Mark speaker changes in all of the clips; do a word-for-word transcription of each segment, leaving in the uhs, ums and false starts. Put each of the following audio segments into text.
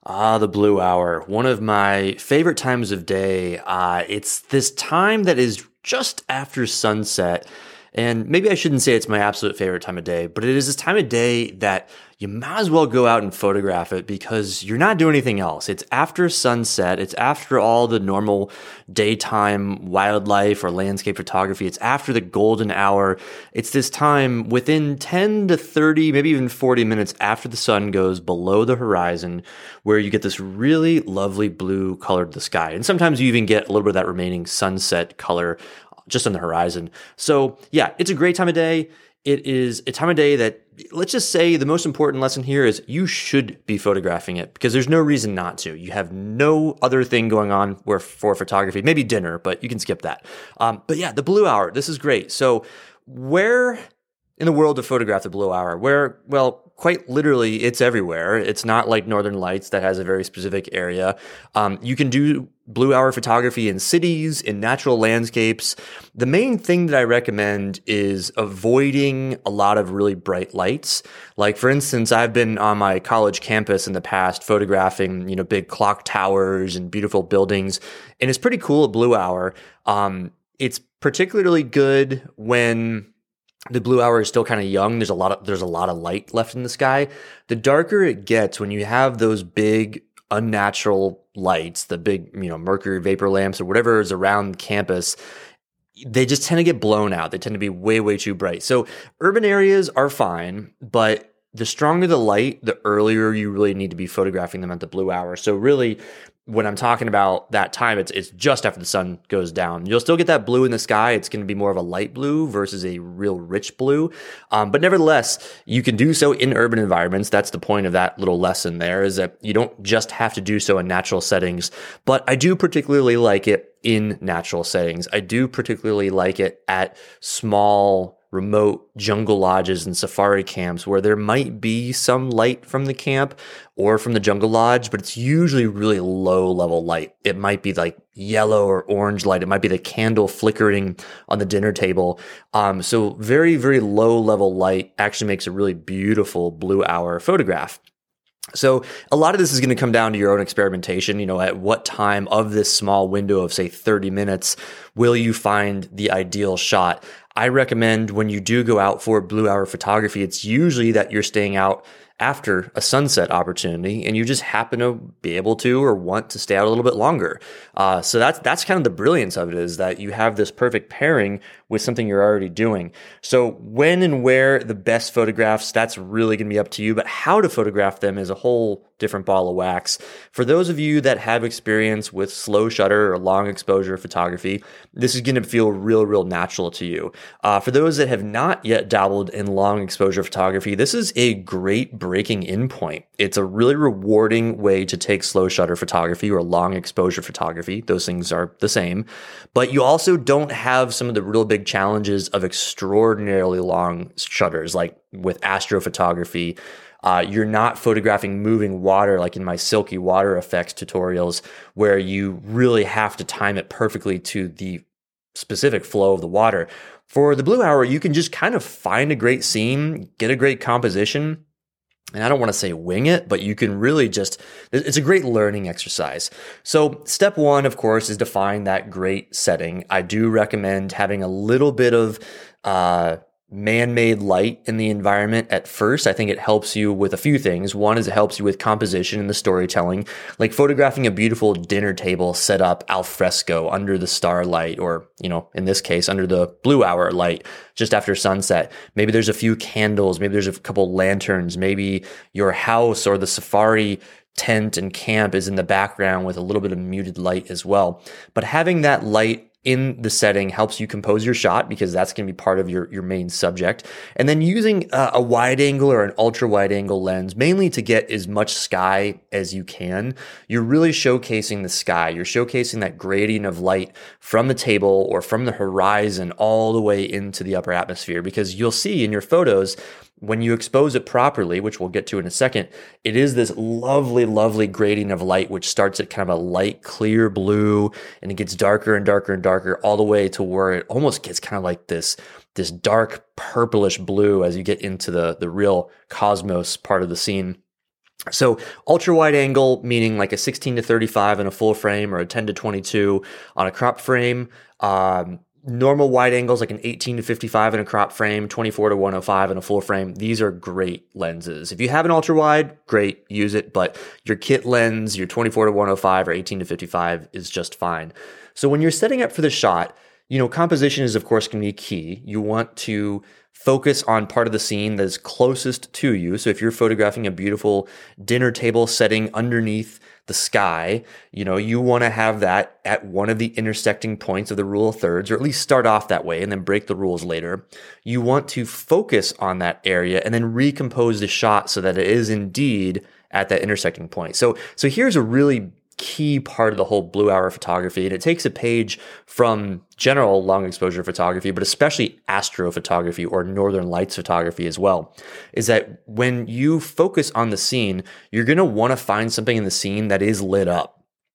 Speaker 1: Ah, the blue hour. One of my favorite times of day. Uh, it's this time that is just after sunset. And maybe I shouldn't say it's my absolute favorite time of day, but it is this time of day that you might as well go out and photograph it because you're not doing anything else. It's after sunset. It's after all the normal daytime wildlife or landscape photography. It's after the golden hour. It's this time within ten to thirty, maybe even forty minutes after the sun goes below the horizon where you get this really lovely blue color to the sky. And sometimes you even get a little bit of that remaining sunset color just on the horizon. So yeah, it's a great time of day. It is a time of day that, let's just say the most important lesson here is you should be photographing it because there's no reason not to. You have no other thing going on where for photography, maybe dinner, but you can skip that. Um, but yeah, the blue hour, this is great. So where in the world to photograph the blue hour? Where, well, quite literally, it's everywhere. It's not like Northern Lights that has a very specific area. Um, you can do blue hour photography in cities, in natural landscapes. The main thing that I recommend is avoiding a lot of really bright lights. Like, for instance, I've been on my college campus in the past photographing, you know, big clock towers and beautiful buildings. And it's pretty cool at blue hour. Um, it's particularly good when the blue hour is still kind of young. There's a lot of, there's a lot of light left in the sky. The darker it gets when you have those big unnatural lights, the big, you know, mercury vapor lamps or whatever is around campus, they just tend to get blown out. They tend to be way, way too bright. So urban areas are fine, but the stronger the light, the earlier you really need to be photographing them at the blue hour. So really, when I'm talking about that time, it's it's just after the sun goes down. You'll still get that blue in the sky. It's going to be more of a light blue versus a real rich blue. Um, but nevertheless, you can do so in urban environments. That's the point of that little lesson there, is that you don't just have to do so in natural settings. But I do particularly like it in natural settings. I do particularly like it at small remote jungle lodges and safari camps where there might be some light from the camp or from the jungle lodge, but it's usually really low level light. It might be like yellow or orange light. It might be the candle flickering on the dinner table. Um, so very, very low level light actually makes a really beautiful blue hour photograph. So a lot of this is going to come down to your own experimentation. You know, at what time of this small window of, say, thirty minutes will you find the ideal shot? I recommend when you do go out for blue hour photography, it's usually that you're staying out after a sunset opportunity and you just happen to be able to or want to stay out a little bit longer. Uh, so that's that's kind of the brilliance of it, is that you have this perfect pairing with something you're already doing. So when and where the best photographs, that's really going to be up to you, but how to photograph them is a whole different ball of wax. For those of you that have experience with slow shutter or long exposure photography, this is going to feel real, real natural to you. Uh, for those that have not yet dabbled in long exposure photography, this is a great breaking in point. It's a really rewarding way to take slow shutter photography or long exposure photography. Those things are the same, but you also don't have some of the real big challenges of extraordinarily long shutters, like with astrophotography. Uh, you're not photographing moving water like in my silky water effects tutorials, where you really have to time it perfectly to the specific flow of the water. For the blue hour, you can just kind of find a great scene, get a great composition, and I don't want to say wing it, but you can really just, it's a great learning exercise. So step one, of course, is to find that great setting. I do recommend having a little bit of uh, man-made light in the environment at first. I think it helps you with a few things. One is it helps you with composition and the storytelling, like photographing a beautiful dinner table set up al fresco under the starlight, or, you know, in this case, under the blue hour light just after sunset. Maybe there's a few candles, maybe there's a couple lanterns, maybe your house or the safari tent and camp is in the background with a little bit of muted light as well. But having that light in the setting helps you compose your shot, because that's going to be part of your, your main subject. And then using a, a wide angle or an ultra wide angle lens, mainly to get as much sky as you can, you're really showcasing the sky. You're showcasing that gradient of light from the table or from the horizon all the way into the upper atmosphere, because you'll see in your photos, when you expose it properly, which we'll get to in a second, it is this lovely, lovely gradient of light, which starts at kind of a light, clear blue, and it gets darker and darker and darker all the way to where it almost gets kind of like this, this dark purplish blue as you get into the, the real cosmos part of the scene. So ultra wide angle, meaning like a sixteen to thirty-five in a full frame or a ten to twenty-two on a crop frame. Um, normal wide angles like an eighteen to fifty-five in a crop frame, twenty-four to one oh five in a full frame. These are great lenses. If you have an ultra wide, great, use it. But your kit lens, your twenty-four to one oh five or eighteen to fifty-five is just fine. So when you're setting up for the shot, you know, composition is of course going to be key. You want to focus on part of the scene that is closest to you. So if you're photographing a beautiful dinner table setting underneath the sky, you know, you want to have that at one of the intersecting points of the rule of thirds, or at least start off that way and then break the rules later. You want to focus on that area and then recompose the shot so that it is indeed at that intersecting point. So, so here's a really key part of the whole blue hour photography, and it takes a page from general long exposure photography, but especially astrophotography or northern lights photography as well, is that when you focus on the scene, you're going to want to find something in the scene that is lit up.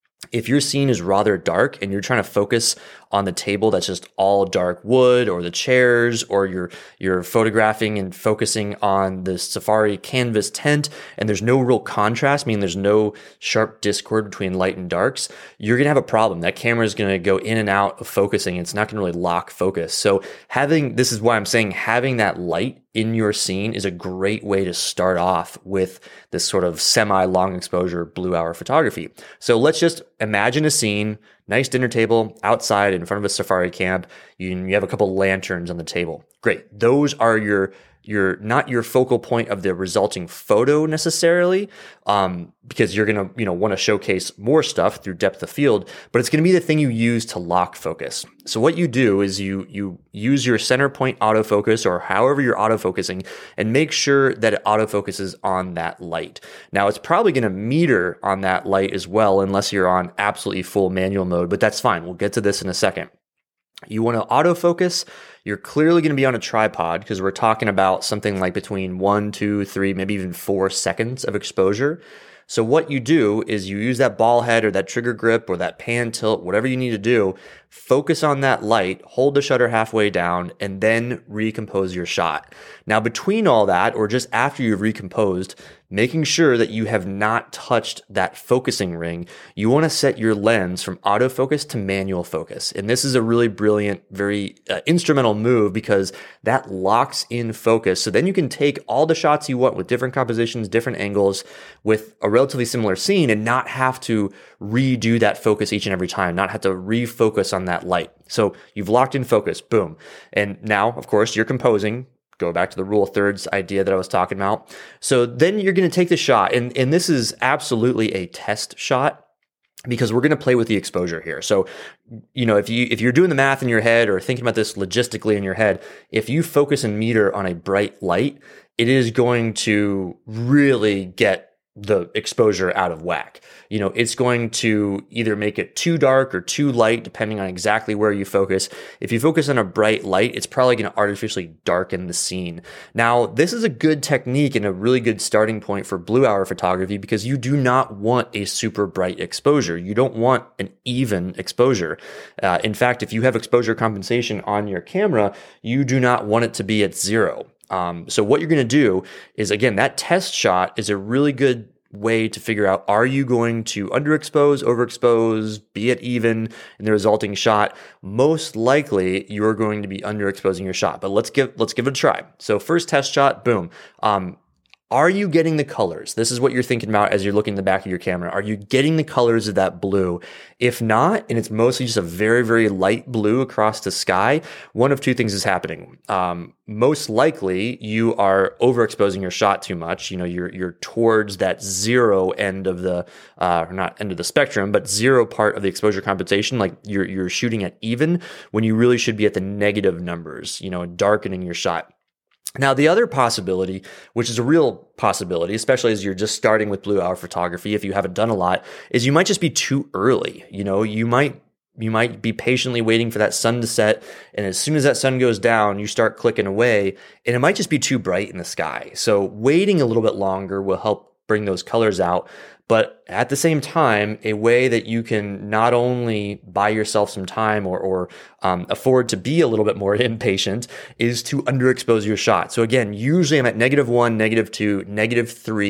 Speaker 1: If your scene is rather dark and you're trying to focus on the table that's just all dark wood, or the chairs, or you're you're photographing and focusing on the safari canvas tent and there's no real contrast, meaning there's no sharp discord between light and darks, you're going to have a problem. That camera is going to go in and out of focusing. It's not going to really lock focus. So having, this is why I'm saying having that light in your scene is a great way to start off with this sort of semi long exposure blue hour photography. So let's just imagine a scene, nice dinner table outside in front of a safari camp. You, you have a couple lanterns on the table. Great. Those are your, your, not your focal point of the resulting photo necessarily, um, because you're going to, you know, want to showcase more stuff through depth of field, but it's going to be the thing you use to lock focus. So what you do is you, you use your center point autofocus, or however you're autofocusing, and make sure that it autofocuses on that light. Now it's probably going to meter on that light as well, unless you're on absolutely full manual mode, but that's fine. We'll get to this in a second. You want to autofocus. You're clearly going to be on a tripod because we're talking about something like between one, two, three, maybe even four seconds of exposure. So what you do is you use that ball head or that trigger grip or that pan tilt, whatever you need to do, focus on that light, hold the shutter halfway down, and then recompose your shot. Now, between all that, or just after you've recomposed, making sure that you have not touched that focusing ring, you want to set your lens from autofocus to manual focus. And this is a really brilliant, very uh, instrumental move because that locks in focus. So then you can take all the shots you want with different compositions, different angles, with a relatively similar scene, and not have to redo that focus each and every time, not have to refocus on that light. So you've locked in focus, boom. And now, of course, you're composing. Go back to the rule of thirds idea that I was talking about. So then you're going to take the shot, and, and this is absolutely a test shot because we're going to play with the exposure here. So, you know, if you if you're doing the math in your head or thinking about this logistically in your head, if you focus and meter on a bright light, it is going to really get the exposure out of whack. You know, it's going to either make it too dark or too light, depending on exactly where you focus. If you focus on a bright light, it's probably going to artificially darken the scene. Now, this is a good technique and a really good starting point for blue hour photography because you do not want a super bright exposure. You don't want an even exposure. Uh, in fact, if you have exposure compensation on your camera, you do not want it to be at zero. Um, so what you're going to do is, again, that test shot is a really good way to figure out, are you going to underexpose, overexpose, be it even in the resulting shot? Most likely you're going to be underexposing your shot, but let's give, let's give it a try. So first test shot, boom. Um, Are you getting the colors? This is what you're thinking about as you're looking in the back of your camera. Are you getting the colors of that blue? If not, and it's mostly just a very, very light blue across the sky, one of two things is happening. Um, most likely you are overexposing your shot too much. You know, you're, you're towards that zero end of the, uh, or not end of the spectrum, but zero part of the exposure compensation. Like you're, you're shooting at even when you really should be at the negative numbers, you know, darkening your shot. Now, the other possibility, which is a real possibility, especially as you're just starting with blue hour photography, if you haven't done a lot, is you might just be too early. You know, you might you might be patiently waiting for that sun to set, and as soon as that sun goes down, you start clicking away, and it might just be too bright in the sky. So waiting a little bit longer will help bring those colors out. But at the same time, a way that you can not only buy yourself some time or, or um, afford to be a little bit more impatient is to underexpose your shot. So again, usually I'm at negative one, negative two, negative three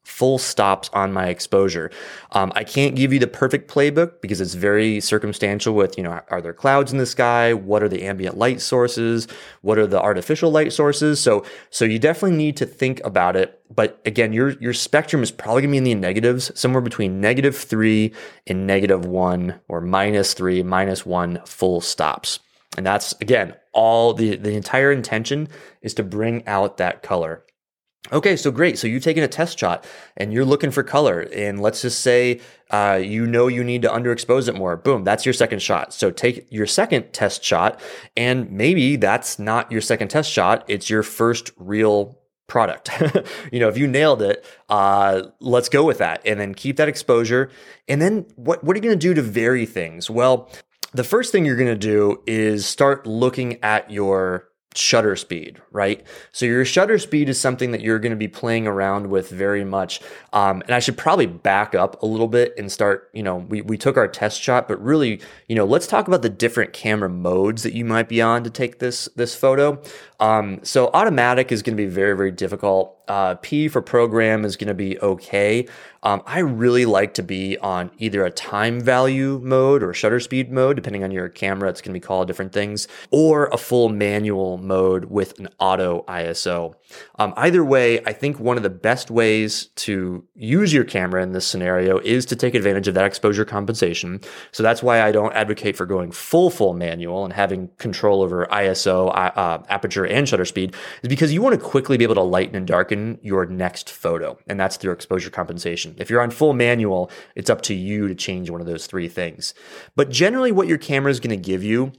Speaker 1: full stops on my exposure. Um, I can't give you the perfect playbook because it's very circumstantial with, you know, are there clouds in the sky? What are the ambient light sources? What are the artificial light sources? So, so you definitely need to think about it. But again, your, your spectrum is probably gonna be in the negatives, somewhere between negative three and negative one, or minus three, minus one full stops. And that's, again, all the, the entire intention is to bring out that color. Okay, so great. So you've taken a test shot and you're looking for color. And let's just say uh, you know you need to underexpose it more. Boom, that's your second shot. So take your second test shot, and maybe that's not your second test shot. It's your first real product. You know, if you nailed it, uh, let's go with that. And then keep that exposure. And then what, what are you going to do to vary things? Well, the first thing you're going to do is start looking at your shutter speed, right? So your shutter speed is something that you're going to be playing around with very much. Um, and I should probably back up a little bit and start, you know, we, we took our test shot, but really, you know, let's talk about the different camera modes that you might be on to take this, this photo. Um, so automatic is going to be very, very difficult. Uh, P for program is going to be okay. Um, I really like to be on either a time value mode or shutter speed mode, depending on your camera. It's going to be called different things, or a full manual mode with an auto I S O. Um, either way, I think one of the best ways to use your camera in this scenario is to take advantage of that exposure compensation. So that's why I don't advocate for going full, full manual and having control over I S O, uh, aperture, and shutter speed, is because you want to quickly be able to lighten and darken your next photo. And that's through exposure compensation. If you're on full manual, it's up to you to change one of those three things. But generally what your camera is going to give you,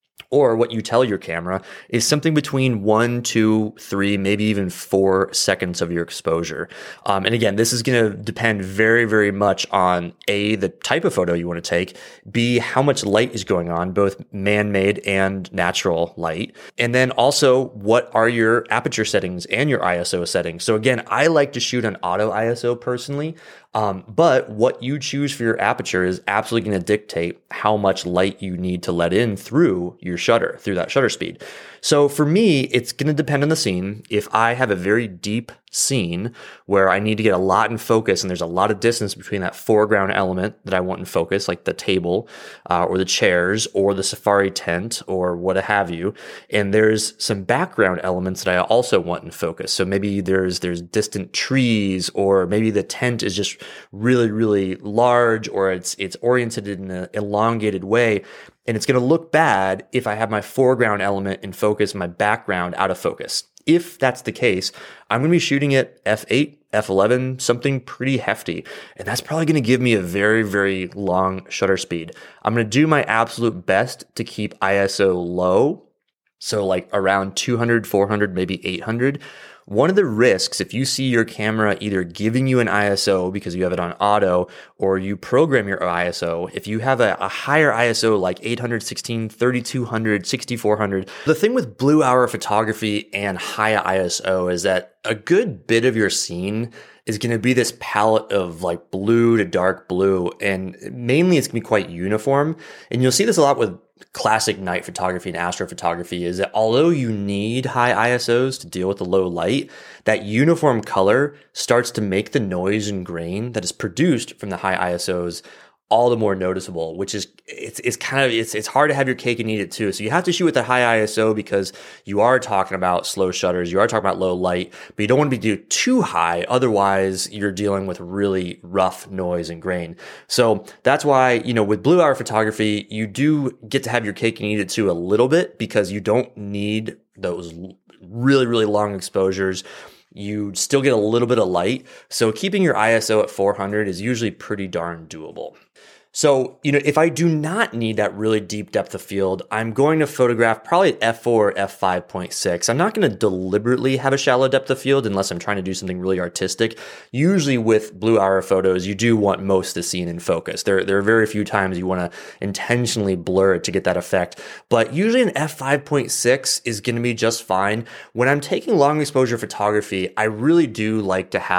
Speaker 1: or what you tell your camera, is something between one, two, three, maybe even four seconds of your exposure. Um, and again, this is going to depend very, very much on A, the type of photo you want to take, B, how much light is going on, both man-made and natural light, and then also what are your aperture settings and your I S O settings. So again, I like to shoot on auto I S O personally. Um, but what you choose for your aperture is absolutely going to dictate how much light you need to let in through your shutter, through that shutter speed. So for me, it's going to depend on the scene. If I have a very deep scene where I need to get a lot in focus and there's a lot of distance between that foreground element that I want in focus, like the table uh, or the chairs or the safari tent or what have you, and there's some background elements that I also want in focus. So maybe there's there's distant trees, or maybe the tent is just really, really large, or it's it's oriented in an elongated way. And it's going to look bad if I have my foreground element in focus, my background out of focus. If that's the case, I'm going to be shooting at f eight, f eleven, something pretty hefty. And that's probably going to give me a very, very long shutter speed. I'm going to do my absolute best to keep I S O low. So like around two hundred, four hundred, maybe eight hundred. One of the risks, if you see your camera either giving you an I S O because you have it on auto, or you program your I S O, if you have a, a higher I S O like eight hundred sixteen, thirty-two hundred, sixty-four hundred, the thing with blue hour photography and high I S O is that a good bit of your scene is going to be this palette of like blue to dark blue, and mainly it's going to be quite uniform. And you'll see this a lot with classic night photography and astrophotography, is that although you need high I S Os to deal with the low light, that uniform color starts to make the noise and grain that is produced from the high I S Os all the more noticeable, which is, it's it's kind of, it's it's hard to have your cake and eat it too. So you have to shoot with a high I S O because you are talking about slow shutters, you are talking about low light, but you don't want to be do too high. Otherwise, you're dealing with really rough noise and grain. So that's why, you know, with blue hour photography, you do get to have your cake and eat it too a little bit, because you don't need those really, really long exposures. You still get a little bit of light. So keeping your I S O at four hundred is usually pretty darn doable. So, you know, if I do not need that really deep depth of field, I'm going to photograph probably at f four or f five point six. I'm not going to deliberately have a shallow depth of field unless I'm trying to do something really artistic. Usually with blue hour photos, you do want most of the scene in focus. There, there are very few times you want to intentionally blur it to get that effect. But usually an f five point six is going to be just fine. When I'm taking long exposure photography, I really do like to have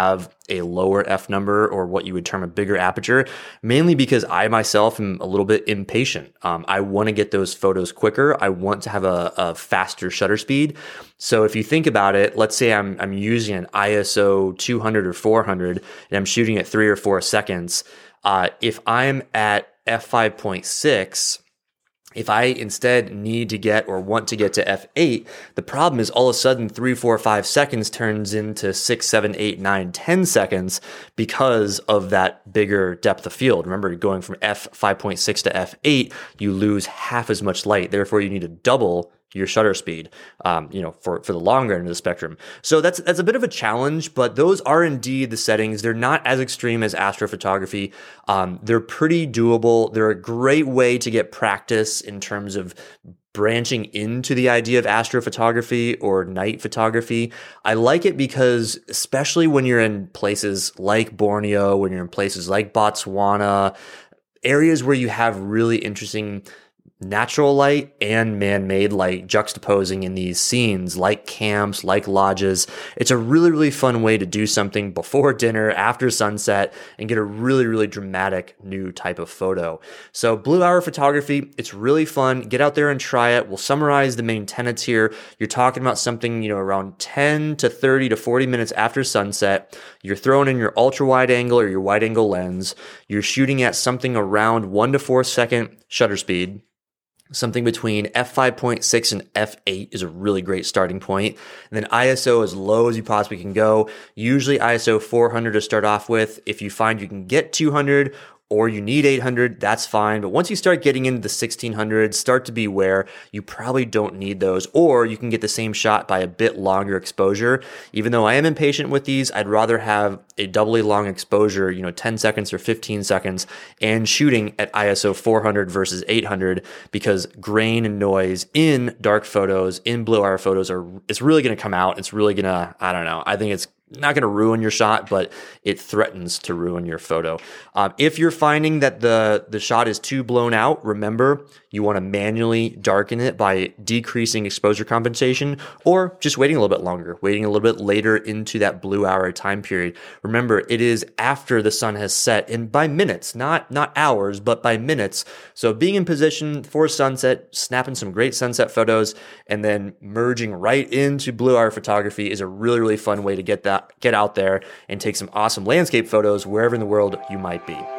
Speaker 1: a lower f number or what you would term a bigger aperture, mainly because I myself am a little bit impatient. Um, I want to get those photos quicker. I want to have a, a faster shutter speed. So if you think about it, let's say I'm I'm using an I S O two hundred or four hundred and I'm shooting at three or four seconds. Uh, if I'm at f five point six, if I instead need to get or want to get to f eight, the problem is all of a sudden three, four, five seconds turns into six, seven, eight, nine, ten seconds because of that bigger depth of field. Remember, going from f five point six to f eight, you lose half as much light. Therefore, you need to double your shutter speed, um, you know, for, for the longer end of the spectrum. So that's, that's a bit of a challenge, but those are indeed the settings. They're not as extreme as astrophotography. Um, they're pretty doable. They're a great way to get practice in terms of branching into the idea of astrophotography or night photography. I like it because, especially when you're in places like Borneo, when you're in places like Botswana, areas where you have really interesting natural light and man-made light juxtaposing in these scenes, like camps, like lodges. It's a really, really fun way to do something before dinner, after sunset, and get a really, really dramatic new type of photo. So blue hour photography, it's really fun. Get out there and try it. We'll summarize the main tenets here. You're talking about something, you know, around ten to thirty to forty minutes after sunset. You're throwing in your ultra wide angle or your wide angle lens. You're shooting at something around one to four second shutter speed. Something between f five point six and f eight is a really great starting point. And then I S O as low as you possibly can go. Usually I S O four hundred to start off with. If you find you can get two hundred or you need eight hundred, that's fine. But once you start getting into the sixteen hundreds, start to be aware you probably don't need those, or you can get the same shot by a bit longer exposure. Even though I am impatient with these, I'd rather have a doubly long exposure, you know, ten seconds or fifteen seconds, and shooting at I S O four hundred versus eight hundred, because grain and noise in dark photos, in blue hour photos, are it's really going to come out. It's really going to, I don't know, I think it's not going to ruin your shot, but it threatens to ruin your photo. Um, if you're finding that the, the shot is too blown out, remember, you want to manually darken it by decreasing exposure compensation, or just waiting a little bit longer, waiting a little bit later into that blue hour time period. Remember, it is after the sun has set, and by minutes, not, not hours, but by minutes. So being in position for sunset, snapping some great sunset photos, and then merging right into blue hour photography is a really, really fun way to get that, get out there and take some awesome landscape photos wherever in the world you might be.